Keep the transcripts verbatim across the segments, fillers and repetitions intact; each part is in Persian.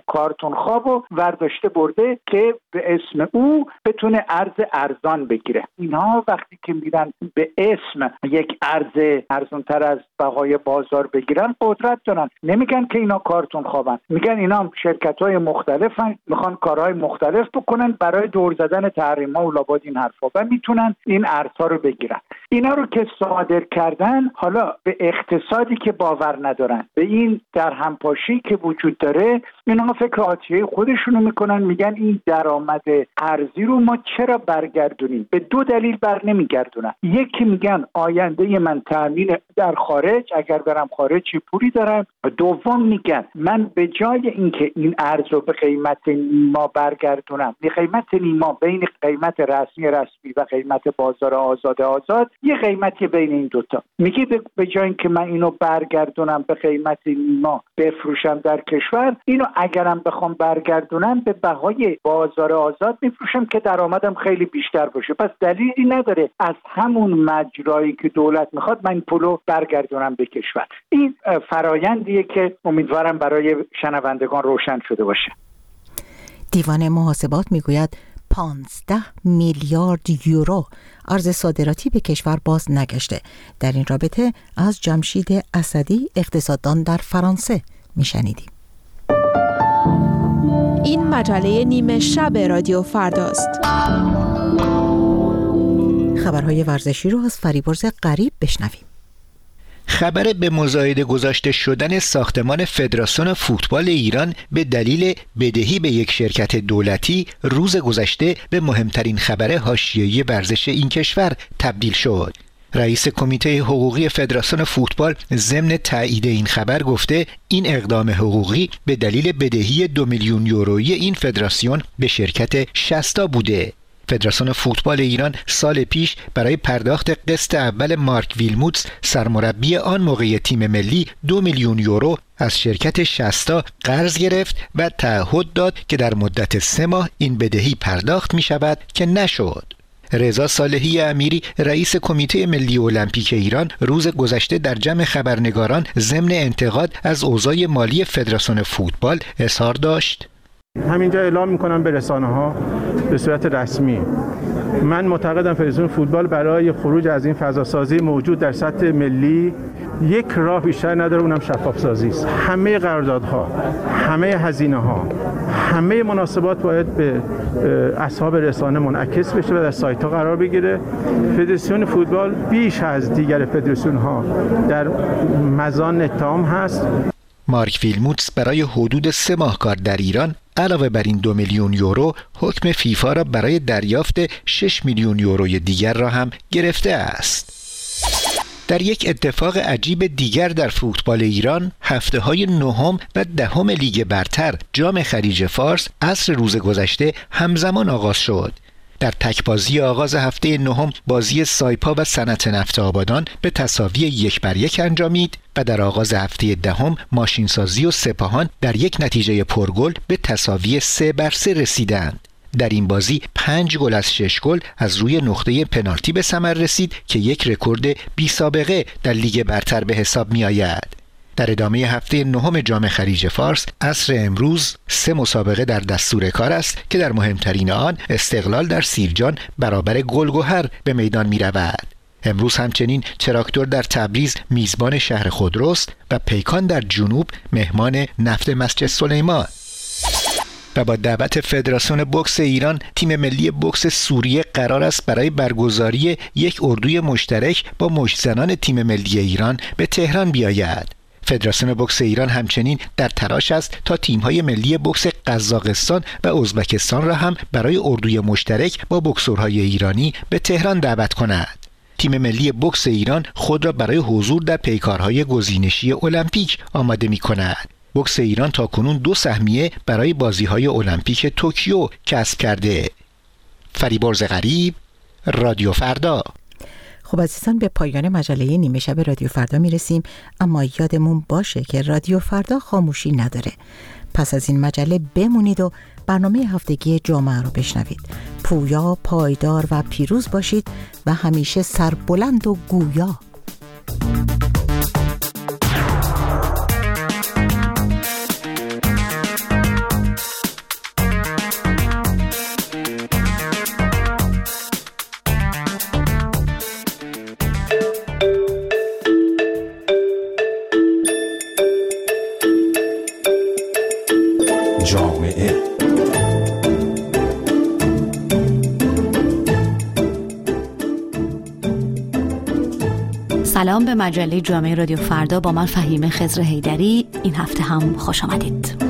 کارتون خواب و ورداشته برده که به اسم او بتونه ارز ارزان بگیره. اینها وقتی که میرن به اسم یک ارز ارزانتر از بهای بازار بگیرن قدرت دارن. نمیگن که اینا کارتون خوابن، میگن اینا شرکت‌های مختلفن، میخوان کارهای مختلف بکنن برای دور زدن تحریم‌ها و لابد این حرفا و میتونن این ارزها رو بگیرن. اینا رو که صادر کردن، حالا به اقتصادی که باور ندارن، به این در همپاشی که وجود داره، اینا فکر آتیه خودشونو میکنن، میگن این درآمد ارزی رو ما چرا برگردونیم؟ به دو دلیل بر نمیگردونن. یکی میگن آینده من تامین در خارج، اگر برم خارج چه پولی دارم. دوم میگن من به جای اینکه این ارز رو به قیمت نیما برگردونم، به قیمت نیما بین قیمت رسمی رسمی و قیمت بازار آزاد آزاد، یه قیمتی بین این دوتا، میگه به جای اینکه من اینو برگردونم به قیمت نیما بفروشم در کشور، اینو اگرم بخوام برگردونم به بهای بازار آزاد میفروشم که درآمدم خیلی بیشتر باشه. پس دلیلی نداره از همون مجرایی که دولت میخواد من این پولو برگردونم به کشور. این فرایندیه که امیدوارم برای شنوندگان روشن شده باشه. دیوان محاسبات میگوید پانزده میلیارد یورو ارز صادراتی به کشور باز نگشته. در این رابطه از جمشید اسدی، اقتصاددان در فرانسه، میشنیدیم. این مجله نیمه شب رادیو فرداست. خبرهای ورزشی رو از فریبرز غریب بشنویم. خبر به مزایده گذاشته شدن ساختمان فدراسیون فوتبال ایران به دلیل بدهی به یک شرکت دولتی روز گذشته به مهمترین خبر حاشیه‌ای ورزش این کشور تبدیل شد. رئیس کمیته حقوقی فدراسیون فوتبال ضمن تایید این خبر گفته این اقدام حقوقی به دلیل بدهی دو میلیون یورویی این فدراسیون به شرکت شستا بوده. فدراسیون فوتبال ایران سال پیش برای پرداخت قسط اول مارک ویلموتس سرمربی آن موقع تیم ملی دو میلیون یورو از شرکت شستا قرض گرفت و تعهد داد که در مدت سه ماه این بدهی پرداخت می شود که نشد. رضا صالحی امیری رئیس کمیته ملی المپیک ایران روز گذشته در جمع خبرنگاران ضمن انتقاد از اوضاع مالی فدراسیون فوتبال اظهار داشت: همینجا اعلام میکنم به رسانه‌ها به صورت رسمی، من معتقدم فدراسیون فوتبال برای خروج از این فضاسازی موجود در سطح ملی یک راه بیشتر نداره، اونم شفاف سازی است. همه قراردادها، همه هزینه‌ها، همه مناسبات باید به اصحاب رسانه منعکس بشه و در سایت‌ها قرار بگیره. فدراسیون فوتبال بیش از دیگر فدراسیون‌ها در مزان اتهام هست. مارک ویلموتس برای حدود سه ماه کار در ایران علاوه بر این دو میلیون یورو حکم فیفا را برای دریافت شش میلیون یوروی دیگر را هم گرفته است. در یک اتفاق عجیب دیگر در فوتبال ایران، هفته های نهم و دهم لیگ برتر جام خلیج فارس عصر روز گذشته همزمان آغاز شد. در تک‌بازی آغاز هفته نهم بازی سایپا و صنعت نفت آبادان به تساوی یک بر یک انجامید و در آغاز هفته دهم ماشینسازی و سپاهان در یک نتیجه پرگل به تساوی سه بر سه رسیدند. در این بازی پنج گل از شش گل از روی نقطه پنالتی به ثمر رسید که یک رکورد بی سابقه در لیگ برتر به حساب می آید. در ادامه هفته نهم جام خلیج فارس عصر امروز سه مسابقه در دستور کار است که در مهمترین آن استقلال در سیرجان برابر گلگهر به میدان می رود. امروز همچنین تراکتور در تبریز میزبان شهر خودروست و پیکان در جنوب مهمان نفت مسجد سلیمان. و با دعوت فدراسیون بوکس ایران، تیم ملی بوکس سوریه قرار است برای برگزاری یک اردوی مشترک با مشتزنان تیم ملی ایران به تهران بیاید. فدراسیون بوکس ایران همچنین در تلاش است تا تیم‌های ملی بوکس قزاقستان و ازبکستان را هم برای اردوی مشترک با بوکسورهای ایرانی به تهران دعوت کند. تیم ملی بوکس ایران خود را برای حضور در پیکارهای گزینشی المپیک آماده می‌کند. بوکس ایران تاکنون دو سهمیه برای بازی‌های المپیک توکیو کسب کرده. فریبرز غریب، رادیو فردا. خب عزیزان، به پایان مجله نیمه شب رادیو فردا میرسیم، اما یادمون باشه که رادیو فردا خاموشی نداره. پس از این مجله بمونید و برنامه هفتگی جامعه رو بشنوید. پویا، پایدار و پیروز باشید و همیشه سربلند و گویا. جامعه. سلام به مجله جامعه رادیو فردا، با من فهیمه خضر حیدری. این هفته هم خوش آمدید.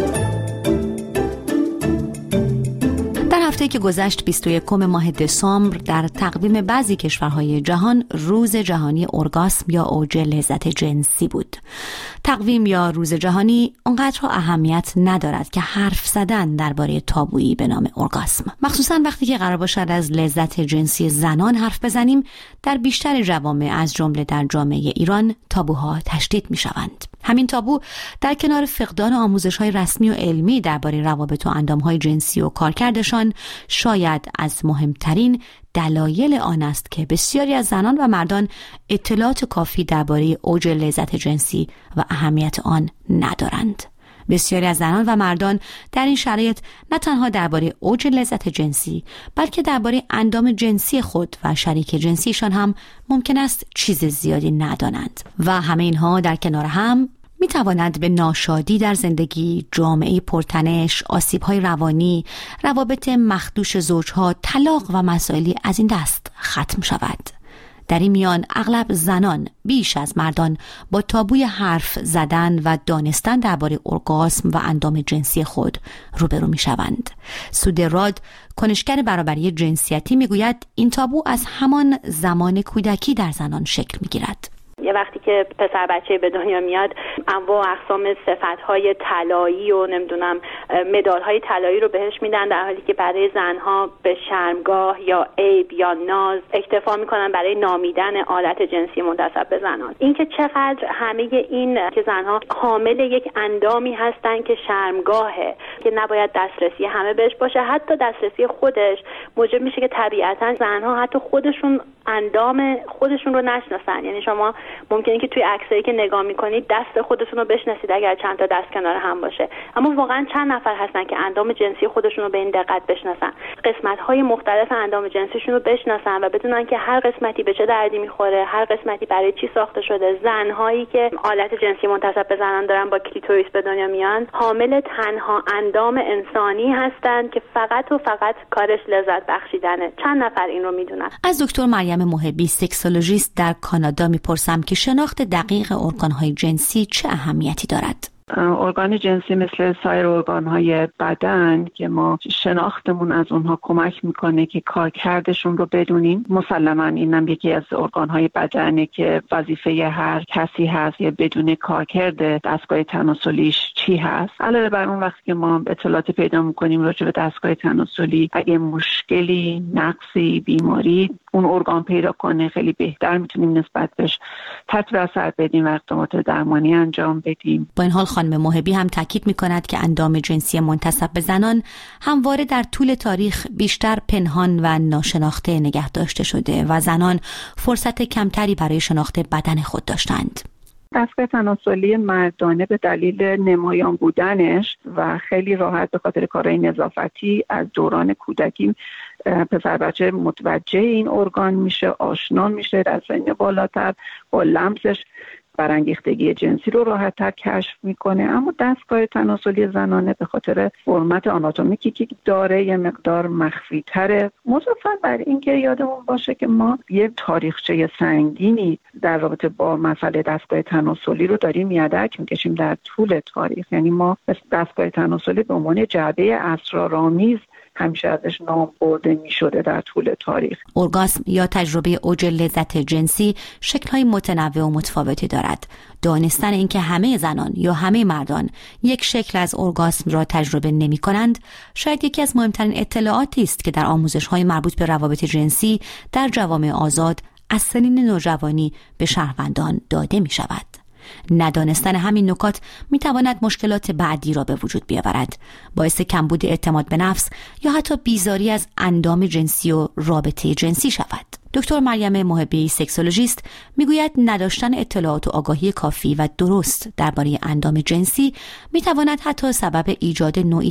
در هفته که گذشت بیست و یکم ماه دسامبر در تقویم بعضی کشورهای جهان روز جهانی ارگاسم یا اوج لذت جنسی بود. تقویم یا روز جهانی اونقدر اهمیت ندارد که حرف زدن درباره تابویی به نام ارگاسم، مخصوصا وقتی که قرار باشد از لذت جنسی زنان حرف بزنیم، در بیشتر جوامع از جمله در جامعه ایران تابوها تشدید می‌شوند. همین تابو در کنار فقدان آموزش‌های رسمی و علمی درباره روابط و اندام‌های جنسی و کارکردشان شاید از مهمترین دلایل آن است که بسیاری از زنان و مردان اطلاعات کافی درباره اوج لذت جنسی و اهمیت آن ندارند. بسیاری از زنان و مردان در این شرایط نه تنها درباره اوج لذت جنسی، بلکه درباره اندام جنسی خود و شریک جنسیشان هم ممکن است چیز زیادی ندانند و همه اینها در کنار هم می تواند به ناشادی در زندگی، جامعه پرتنش، آسیب‌های روانی، روابط مخدوش زوجها، طلاق و مسائلی از این دست ختم شود. در این میان اغلب زنان بیش از مردان با تابوی حرف زدن و دانستن درباره ارگاسم و اندام جنسی خود روبرو می شوند. سودراد، کنشگر برابری جنسیتی، می گوید این تابو از همان زمان کودکی در زنان شکل می گیرد. یه وقتی که پسر بچه به دنیا میاد انواع و اقسام صفت‌های طلایی و نمیدونم مدال‌های طلایی رو بهش میدن، در حالی که برای زنها به شرمگاه یا عیب یا ناز اکتفا میکنن برای نامیدن آلت جنسی منتسب به زنان. اینکه چقدر همه این که زنها حامل یک اندامی هستن که شرمگاهه، که نباید دسترسی همه بهش باشه، حتی دسترسی خودش موجب میشه که طبیعتاً زنها حتی خودشون اندام خودشون رو نشناسن. یعنی شما ممکنه که توی عکسایی که نگاه میکنید دست خودتون رو بشناسید اگر چند تا دست کنار هم باشه، اما واقعا چند نفر هستن که اندام جنسی خودشون رو به این دقت بشناسن، قسمت‌های مختلف اندام جنسیشون رو بشناسن و بدونن که هر قسمتی به چه دردی میخوره، هر قسمتی برای چی ساخته شده. زن‌هایی که آلت جنسی منتسب به زنان دارن با کلیتوریس به دنیا میان حامل تنها اندام انسانی هستن که فقط و فقط کارش لذت بخشیدنه. چند نفر این رو میدونن؟ از دکتر مریم محبی، سکسولوژیست در کانادا میپرسم که شناخت دقیق ارگان‌های جنسی چه اهمیتی دارد؟ ارگان جنسی مثل سایر ارگان‌های بدن که ما شناختمون از اونها کمک میکنه که کارکردشون رو بدونیم. مسلماً اینم یکی از ارگان‌های بدنه که وظیفه هر کسی هست یا بدون کارکرد دستگاه تناسلیش چی هست. علاوه بر اون وقتی که ما اطلاعات پیدا میکنیم راجع به دستگاه تناسلی، اگه مشکلی، نقصی، بیماری اون ارگان پیدا کنه، خیلی بهتر میتونیم نسبت بهش تحت اثر بدیم و اقدامات درمانی انجام بدیم. با این حال خانم محبی هم تاکید می‌کند که اندام جنسی منتسب به زنان همواره در طول تاریخ بیشتر پنهان و ناشناخته نگه داشته شده و زنان فرصت کمتری برای شناخت بدن خود داشتند. دستگاه تناسلی مردانه به دلیل نمایان بودنش و خیلی راحت به خاطر کارهای نظافتی از دوران کودکی پسر بچه متوجه این ارگان میشه، آشنا میشه، در سن بالاتر با لمسش برانگیختگی جنسی رو راحت‌تر کشف میکنه. اما دستگاه تناسلی زنانه به خاطر فرمت آناتومیکی که داره یه مقدار مخفی تره. مضافاً بر این که یادمون باشه که ما یه تاریخچه سنگینی در رابطه با مسئله دستگاه تناسلی رو داریم یدک میکشیم در طول تاریخ. یعنی ما دستگاه تناسلی به عنوان جعبه اسرارآمیز همیشه ازش نام برده می شده در طول تاریخ. ارگاسم یا تجربه اوج لذت جنسی شکل‌های متنوع و متفاوتی دارد. دانستن اینکه همه زنان یا همه مردان یک شکل از ارگاسم را تجربه نمی کنند شاید یکی از مهمترین اطلاعاتی است که در آموزش‌های مربوط به روابط جنسی در جوامع آزاد از سنین نوجوانی به شهروندان داده می شود. ندانستن همین نکات می تواند مشکلات بعدی را به وجود بیاورد، باعث کمبود اعتماد به نفس یا حتی بیزاری از اندام جنسی و رابطه جنسی شود. دکتر مریم محبی، سکسولوژیست، میگوید نداشتن اطلاعات و آگاهی کافی و درست درباره اندام جنسی می تواند حتی سبب ایجاد نوعی